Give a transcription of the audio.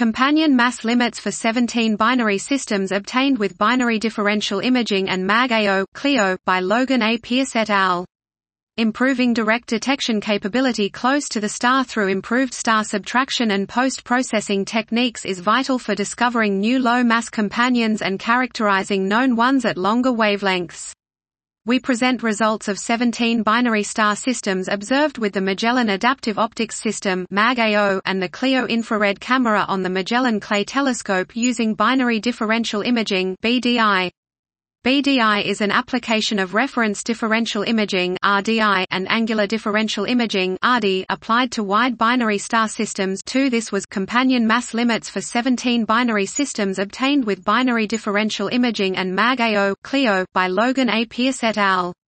Companion mass limits for 17 binary systems obtained with binary differential imaging and MAG-AO (CLIO) by Logan A. Pierce et al. Improving direct detection capability close to the star through improved star subtraction and post-processing techniques is vital for discovering new low-mass companions and characterizing known ones at longer wavelengths. We present results of 17 binary star systems observed with the Magellan Adaptive Optics System (MAG-AO) and the CLIO infrared camera on the Magellan Clay Telescope using binary differential imaging (BDI). BDI is an application of reference differential imaging (RDI) and angular differential imaging (RD) applied to wide binary star systems. This was companion mass limits for 17 binary systems obtained with binary differential imaging and MAG-AO (CLIO) by Logan A. Pierce et al.